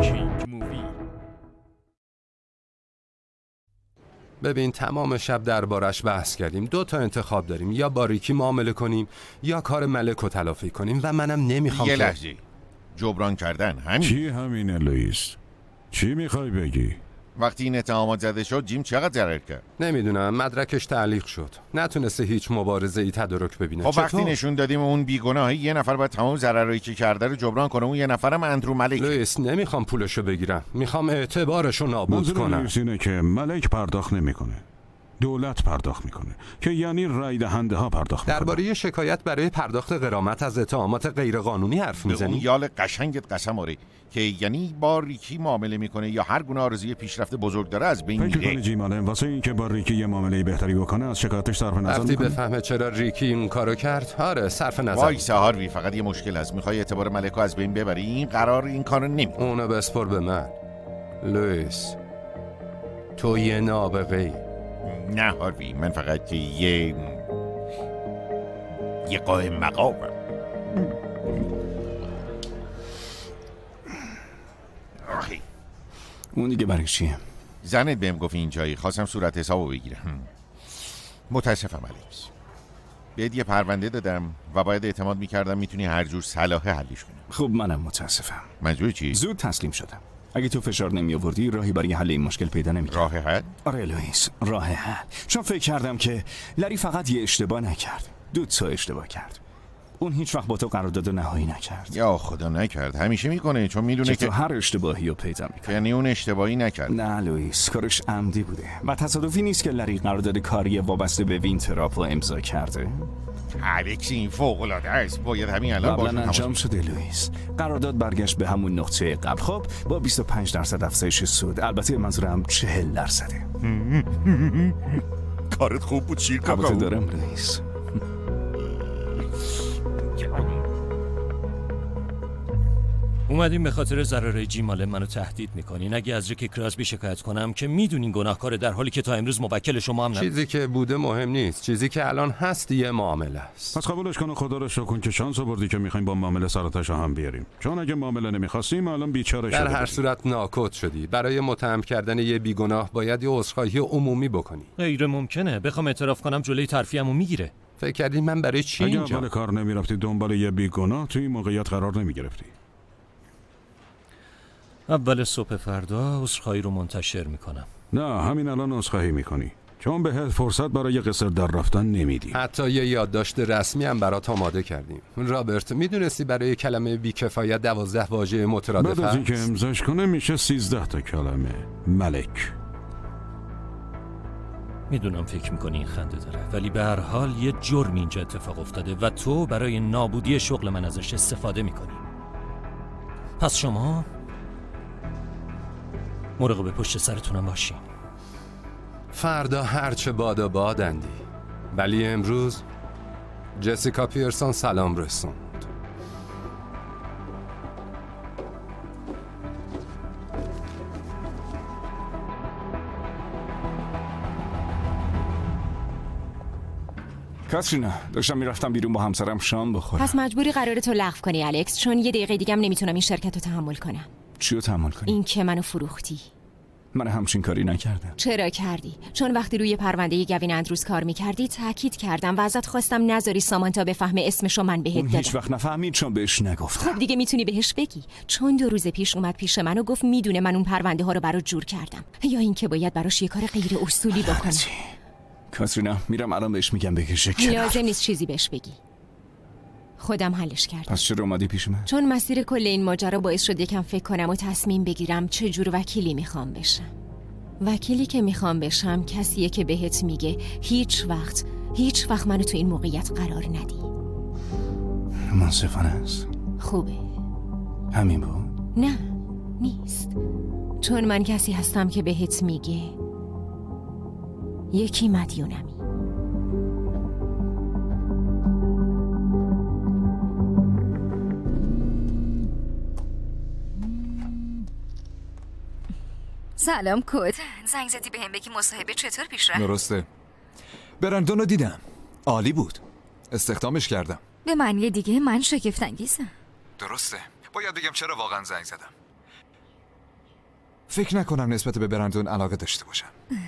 ببین تمام شب دربارش بحث کردیم. 2 تا انتخاب داریم، یا با ریکی معامله کنیم یا کار ملک رو تلافی کنیم و منم نمیخوام. یه لحظه، جبران کردن همین. چی همینه لوئیس؟ چی میخوای بگی؟ وقتی این اتهامات زده شد جیم چقدر ضرر کرد؟ نمیدونم، مدرکش تعلیق شد، نتونسته هیچ مبارزه‌ای تدارک ببینه. خب وقتی نشون دادیم اون بیگناهه، یه نفر باید تمام ضررایی که کرده رو جبران کنه. اون یه نفرم اندرو ملک. لوئیس نمیخوام پولشو بگیرم، میخوام اعتبارشو نابود کنم. منظور اینه که ملک پرداخت نمیکنه، دولت پرداخت میکنه، که یعنی رای دهنده ها پرداخت میکنه. درباره شکایت برای پرداخت غرامت از اتهامات غیرقانونی حرف میزنی؟ اون یال قشنگت قسم آره که یعنی با ریکی معامله میکنه یا هر گونه آرزوی پیشرفت بزرگ داره از بین میره. فکر کنی جیماله واسه اینکه با ریکی یه معامله بهتری بکنه از شکایتش صرف نظر میکنه؟ بفهمه چرا ریکی این کارو کرد؟ آره صرف نظر. وای سهاروی، فقط یه مشکل هست، میخوای اعتبار ملکو از بین ببری. این قرار این کارو نمیکنه. اونو بسپر به من. لوئیس تو یه نابغه‌ای. نه هاروی، من فقط یه قائم مقامم. اون دیگه برای چیه؟ زنت بهم گفت اینجایی، خواستم صورت حسابو بگیرم. متاسفم الکس، بهت یه پرونده دادم و باید اعتماد میکردم میتونی هر جور صلاحه حلش کنی. خب منم متاسفم. منظور چی؟ زود تسلیم شدم. اگه تو فشار نمی آوردی راهی برای حل این مشکل پیدا نمی. راه حل؟ آره لوئیس، راه حل. چون فکر کردم که لری فقط یه اشتباه نکرد، دو تا اشتباه کرد. اون هیچ وقت با تو قرارداد نهایی نکرد. یا خدا نکرد، همیشه میکنه، چون میدونه که تو هر اشتباهی رو پیدا میکنه. یعنی اون اشتباهی نکرد؟ نه لوئیس، کارش عمدی بوده و تصادفی نیست که لری قرارداد کاری وابسته به وینتراپ رو امضا کرده. الکس این فوق العاده است، باید همین الان قبلا انجام شده لوئیس. قرارداد برگشت به همون نقطه قبل، خب با 25% افزایش سود. البته منظورم 40%. کارت خوب بود شیر کاکائو. البته دارم لوئیس. اومدیم به خاطر ضرر جیمال منو تهدید میکنین. اگه از ریکی کراسبی شکایت کنم که میدونین گناهکاره، در حالی که تا امروز موکل شما هم چیزی که بوده مهم نیست، چیزی که الان هست یه معامله است. پس قبولش کن و خدا رو شکر کن که شانس آوردی که میخوایم با معامله سراتش هم بیاریم، چون اگه معامله نمیخواستیم الان بیچاره شده. در هر صورت ناکوت شدی. برای متهم کردن یه بیگناه باید یه عذرخواهی عمومی بکنی. غیر ممکنه. بخوام اعتراف کنم جلوی ترفیعمو میگیره. فکر کردی من برای چی اینجا؟ اگه اول کار نمیرفتی دنبال یه بیگناه توی این موقعیت قرار نمیگرفتی. اول صبح فردا عذرخواهی رو منتشر میکنم. نه، همین الان عذرخواهی میکنی، چون بهت فرصت برای قصر در رفتن نمیدیم. حتی یه یادداشت رسمی هم برات آماده کردیم. رابرت، میدونستی برای کلمه بیکفایت 12 واژه مترادف هست؟ بعد از اینکه امضاش کنه میشه 13 تا کلمه. ملک. میدونم فکر میکنی این خنده داره، ولی به هر حال یه جرم اینجا اتفاق افتاده و تو برای نابودی شغل من ازش استفاده میکنی. پس شما مراقب پشت سرتونم باشین. فردا هرچه باد و بادندی، ولی امروز جسیکا پیرسون سلام رسوند. کاترینا، داشتم میرفتم بیرون با همسرم شام بخورم. پس مجبوری قرارتو لغو کنی الکس، چون یه دقیقه دیگه هم نمیتونم این شرکت رو تحمل کنم. چی رو تحمل کنی؟ این که منو فروختی. من همچین کاری نکردم. چرا کردی؟ چون وقتی روی پرونده گوین اندروز کار میکردی تاکید کردم و ازت خواستم نذاری سامانتا بفهمه اسمشو من بهت دادم. اون هیچ وقت نفهمید چون بهش نگفتم. خب دیگه میتونی بهش بگی، چون 2 روز پیش اومد پیش من و گفت میدونه من اون پرونده ها رو برات جور کردم، یا اینکه باید براش یه کار غیر اصولی بکنم. کاترینا، میرم الان بهش میگم بکشه کنار. لازم نیست چیزی بهش بگی، خودم حلش کردم. پس چرا اومدی پیش من؟ چون مسیر کل این ماجرا باعث شد یکم فکر کنم و تصمیم بگیرم چه جور وکیلی میخوام بشم. وکیلی که میخوام بشم کسیه که بهت میگه هیچ وقت منو تو این موقعیت قرار ندی. منصفانه است. خوبه. همین بود؟ نه، نیست. چون من کسی هستم که بهت میگه یکی مدیونمی. سلام کد، زنگ زدی بهم بگی مصاحبه چطور پیش رفت؟ درسته. برندون رو دیدم، عالی بود، استخدامش کردم. به معنی دیگه من شگفت انگیزم. درسته، باید بگم چرا واقعا زنگ زدم. فکر نکنم نسبت به برندون علاقه داشته باشم.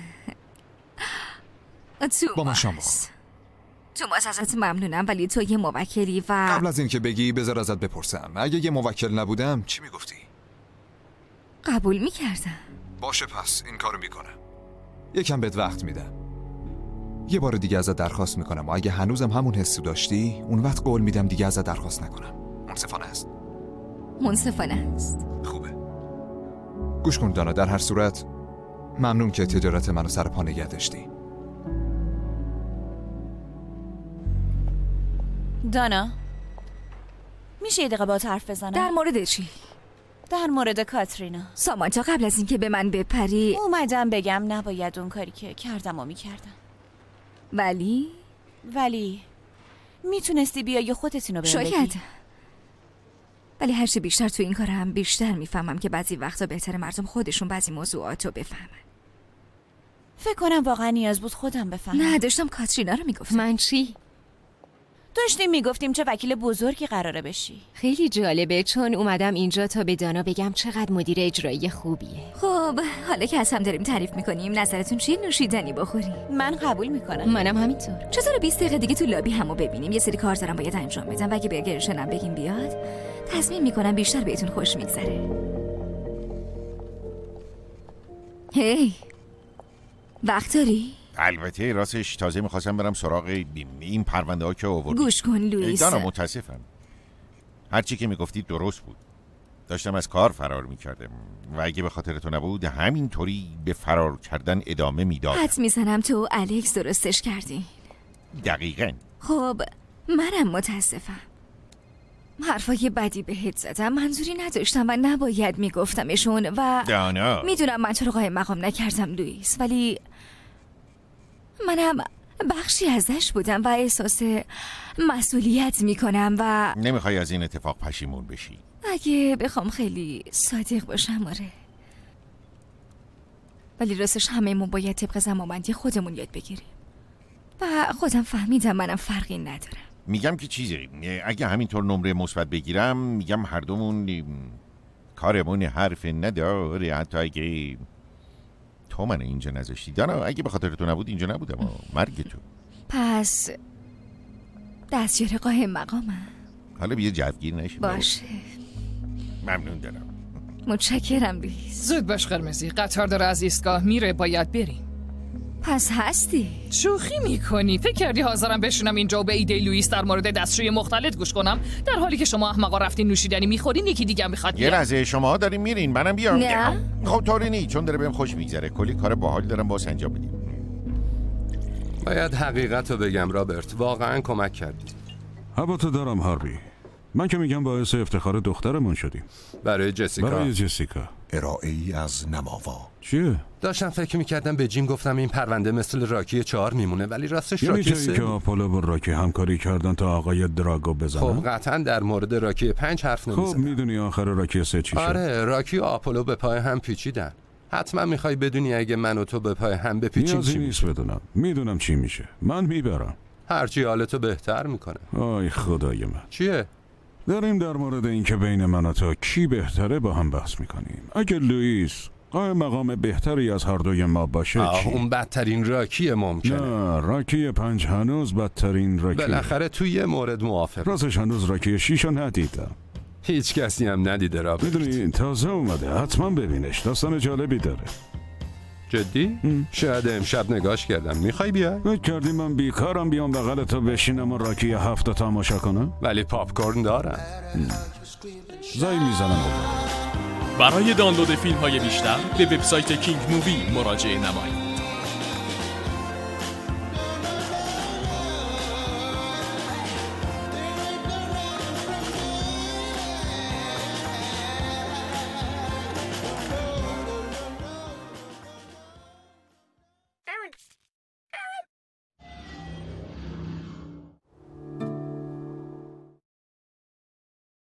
با من شام بخور. توماس ازت ممنونم، ولی تو یه موکلی و قبل از اینکه بگی بذار ازت بپرسم، اگه یه موکل نبودم چی میگفتی؟ قبول میکردم. باشه، پس این کارو میکنم. یکم بهت وقت میدم. یه بار دیگه ازت درخواست میکنم و اگه هنوزم همون حسو داشتی اون وقت قول میدم دیگه ازت درخواست نکنم. منصفانه است؟ منصفانه است. خوبه. گوش کن دانا، در هر صورت ممنون که تجارت منو سر پا نگه داشتی. دانا، میشه یه دقیقه باهات حرف بزنم؟ در مورد چی؟ در مورد کاترینا. سامانتا، قبل از اینکه به من بپری اومدم بگم نباید اون کاری که کردم و میکردم. ولی میتونستی بیای خودت اینو بهم بگی. شاید. ولی هرچی بیشتر تو این کارم بیشتر میفهمم که بعضی وقتا بهتره مردم خودشون بعضی موضوعات رو بفهمن. فکر کنم واقعا نیاز بود خودم بفهمم. نه، داشتم کاترینا رو میگفتم. من چی؟ داشتیم میگفتیم چه وکیل بزرگی قراره بشی. خیلی جالبه چون اومدم اینجا تا به دانا بگم چقدر مدیر اجرایی خوبیه. خب حالا که از هم داریم تعریف میکنیم، نظرتون چیه نوشیدنی بخوریم؟ من قبول میکنم. منم همینطور. چطور 20 دقیقه دیگه تو لابی همو ببینیم؟ یه سری کار دارم باید انجام بدم و اگه برگرشنم بگیم بیاد، تصمیم میکنم بیشتر بهتون خوش میگذره. هی وقت داری؟ البته راستش تازه میخواستم برم سراغ این پرونده ها که آوردی. گوش کن لوئیس. دانا متاسفم. هرچی که میگفتی درست بود. داشتم از کار فرار میکردم و اگه به خاطر تو نبود همینطوری به فرار کردن ادامه میدادم. حد میزنم تو و الکس درستش کردین. دقیقاً. خب منم متاسفم. حرفای بدی بهت زدم، منظوری نداشتم و نباید میگفتمشون و دانا. میدونم من تو رو قایم مقام نکردم لوئیس، ولی منم بخشی ازش بودم و احساس مسئولیت میکنم و نمیخوای از این اتفاق پشیمون بشی؟ اگه بخوام خیلی صادق باشم آره، ولی راستش همه‌مون باید طبق زمانبندی خودمون یاد بگیریم و خودم فهمیدم منم فرقی ندارم. میگم که چیزی اگه همینطور نمره مثبت بگیرم، میگم هر دومون کارمون حرف نداره، حتی اگه تو من اینجا نذاشتی. دانا اگه به خاطر تو نبود اینجا نبودم، مرگ تو. پس دستیار قایم مقامم. حالا بیا جوگیر نشیم. باشه. ممنون دارم. متشکرم لوئیس. زود باش قرمزی، قطار داره از ایستگاه میره، باید بریم. پس هستی؟ شوخی میکنی؟ فکر کردی حاضرم بشونم اینجا و به ایده لوئیس در مورد دستشوی مختلط گوش کنم، در حالی که شما احمقا رفتین نوشیدنی میخورین یکی دیگه میخواد یه لحظه، شما دارین میرین منم بیام؟ نه خب طوری نی، چون داره بهم خوش میگذره، کلی کار باحال دارم باس انجام بدیم. باید حقیقت رو بگم رابرت، واقعا کمک کردی. هواتو دارم هاربی. من که میگم باعث افتخار دخترمون شدیم. برای جسیکا. ارائه ای از نماوا. چیه؟ داشتم فکر میکردم به جیم گفتم این پرونده مثل راکی 4 میمونه، ولی راستش راکی 3. که آپولو و راکی همکاری کردن تا آقای دراگو بزنن. خب قطعا در مورد راکی 5 حرف نمیزنن. خب میدونی آخر راکی 3 چی شد؟ آره، راکی و آپولو به پای هم پیچیدن. حتما میخوای بدونی اگه من و تو به پای هم بپیچیم چی نیست بدونم. میدونم چی میشه. من میبرم. هرچی حالتو بهتر میکنه. آی خدای من. چیه؟ داریم در مورد این که بین من و تو کی بهتره با هم بحث میکنیم. اگه لوئیس قایم مقام بهتری از هر دوی ما باشه چی؟ اون بدترین راکیه ممکنه. نه، راکی 5 هنوز بدترین راکی. بالاخره تو یه مورد موافقم. راستش هنوز راکی 6 ندیدم. هیچ کسی هم ندیده رابرت. میدونی تازه اومده، حتما ببینش، داستان جالبی داره. جدی؟ شاید امشب نگاش کردم. میخوای بیای؟ فکر کردی من بیکارم بیام بغل تو بشینم و راکی 7 تماشا کنم؟ ولی پاپ کورن دارم. زای میزنم. برای دانلود فیلم های بیشتر به وبسایت کینگ مووی مراجعه نمایید.